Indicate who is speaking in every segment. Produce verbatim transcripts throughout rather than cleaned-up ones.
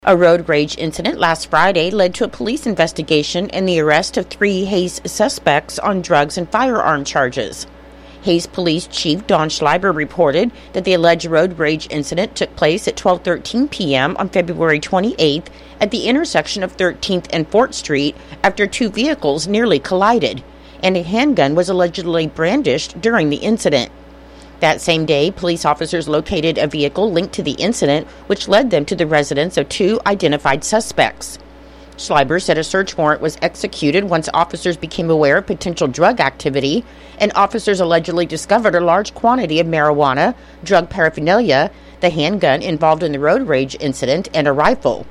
Speaker 1: A road rage incident last Friday led to a police investigation and the arrest of three Hays suspects on drugs and firearm charges. Hays Police Chief Don Schleiber reported that the alleged road rage incident took place at twelve thirteen p.m. on February twenty-eighth at the intersection of thirteenth and fourth Street after two vehicles nearly collided, and a handgun was allegedly brandished during the incident. That same day, police officers located a vehicle linked to the incident, which led them to the residence of two identified suspects. Schleiber said a search warrant was executed once officers became aware of potential drug activity, and officers allegedly discovered a large quantity of marijuana, drug paraphernalia, the handgun involved in the road rage incident, and a rifle.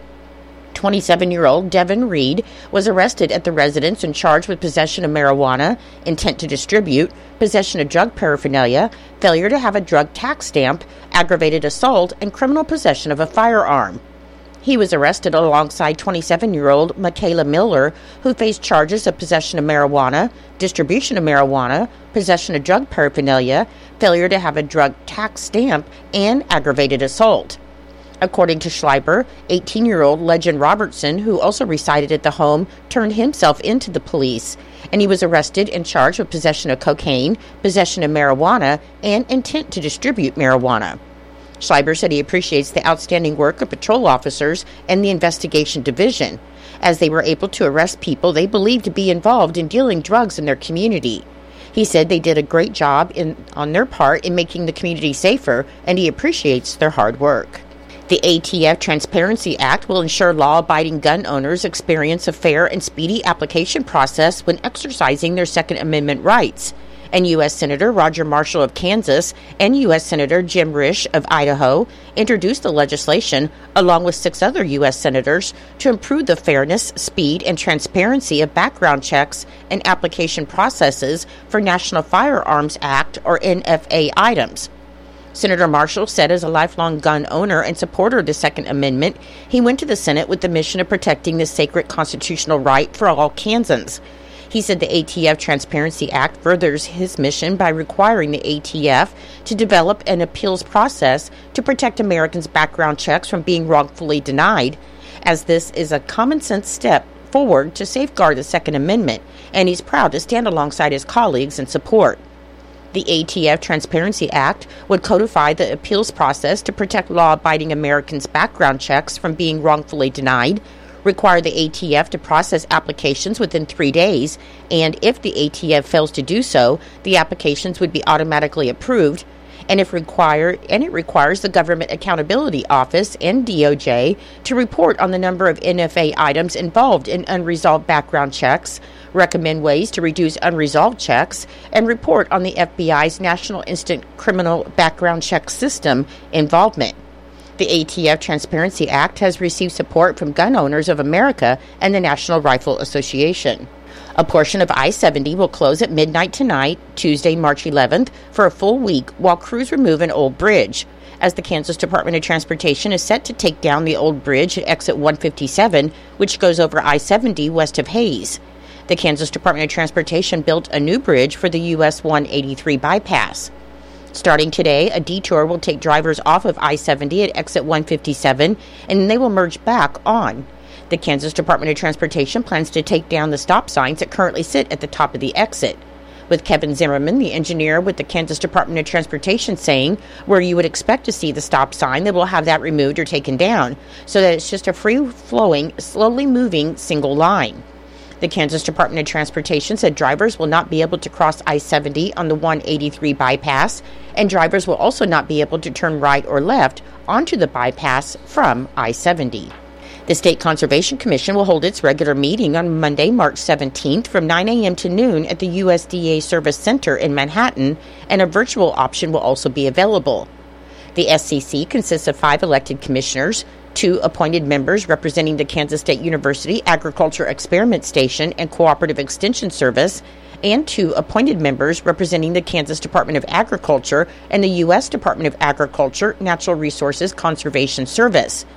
Speaker 1: twenty-seven-year-old Devin Reed was arrested at the residence and charged with possession of marijuana, intent to distribute, possession of drug paraphernalia, failure to have a drug tax stamp, aggravated assault, and criminal possession of a firearm. He was arrested alongside twenty-seven-year-old Michaela Miller, who faced charges of possession of marijuana, distribution of marijuana, possession of drug paraphernalia, failure to have a drug tax stamp, and aggravated assault. According to Schleiber, eighteen-year-old Legend Robertson, who also resided at the home, turned himself into the police, and he was arrested and charged with possession of cocaine, possession of marijuana, and intent to distribute marijuana. Schleiber said he appreciates the outstanding work of patrol officers and the investigation division, as they were able to arrest people they believed to be involved in dealing drugs in their community. He said they did a great job in, on their part in making the community safer, and he appreciates their hard work. The A T F Transparency Act will ensure law-abiding gun owners experience a fair and speedy application process when exercising their Second Amendment rights, and U S Senator Roger Marshall of Kansas and U S Senator Jim Risch of Idaho introduced the legislation, along with six other U S senators, to improve the fairness, speed, and transparency of background checks and application processes for National Firearms Act, or N F A, items. Senator Marshall said as a lifelong gun owner and supporter of the Second Amendment, he went to the Senate with the mission of protecting the sacred constitutional right for all Kansans. He said the A T F Transparency Act furthers his mission by requiring the A T F to develop an appeals process to protect Americans' background checks from being wrongfully denied, as this is a common-sense step forward to safeguard the Second Amendment, and he's proud to stand alongside his colleagues in support. The A T F Transparency Act would codify the appeals process to protect law-abiding Americans' background checks from being wrongfully denied, require the A T F to process applications within three days, and if the A T F fails to do so, the applications would be automatically approved, and if required, and it requires the Government Accountability Office and D O J to report on the number of N F A items involved in unresolved background checks, recommend ways to reduce unresolved checks, and report on the F B I's National Instant Criminal Background Check System involvement. The A T F Transparency Act has received support from Gun Owners of America and the National Rifle Association. A portion of I seventy will close at midnight tonight, Tuesday, March eleventh, for a full week while crews remove an old bridge, as the Kansas Department of Transportation is set to take down the old bridge at exit one fifty-seven, which goes over I seventy west of Hays. The Kansas Department of Transportation built a new bridge for the U S one eighty-three bypass. Starting today, a detour will take drivers off of I seventy at exit one fifty-seven, and they will merge back on. The Kansas Department of Transportation plans to take down the stop signs that currently sit at the top of the exit, with Kevin Zimmerman, the engineer with the Kansas Department of Transportation, saying where you would expect to see the stop sign, they will have that removed or taken down, so that it's just a free-flowing, slowly moving single line. The Kansas Department of Transportation said drivers will not be able to cross I seventy on the one eighty-three bypass, and drivers will also not be able to turn right or left onto the bypass from I seventy. The State Conservation Commission will hold its regular meeting on Monday, March seventeenth from nine a.m. to noon at the U S D A Service Center in Manhattan, and a virtual option will also be available. The S C C consists of five elected commissioners, two appointed members representing the Kansas State University Agriculture Experiment Station and Cooperative Extension Service, and two appointed members representing the Kansas Department of Agriculture and the U S Department of Agriculture Natural Resources Conservation Service.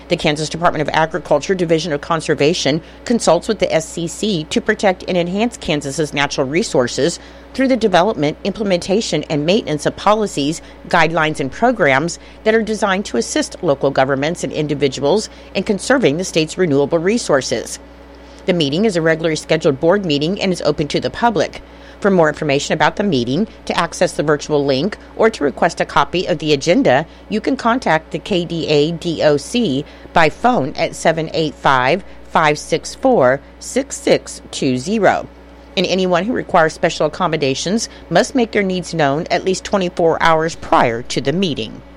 Speaker 1: The Kansas Department of Agriculture Division of Conservation consults with the S C C to protect and enhance Kansas's natural resources through the development, implementation, and maintenance of policies, guidelines, and programs that are designed to assist local governments and individuals in conserving the state's renewable resources. The meeting is a regularly scheduled board meeting and is open to the public. For more information about the meeting, to access the virtual link, or to request a copy of the agenda, you can contact the K D A D O C by phone at seven eight five, five six four, six six two zero. And anyone who requires special accommodations must make their needs known at least twenty-four hours prior to the meeting.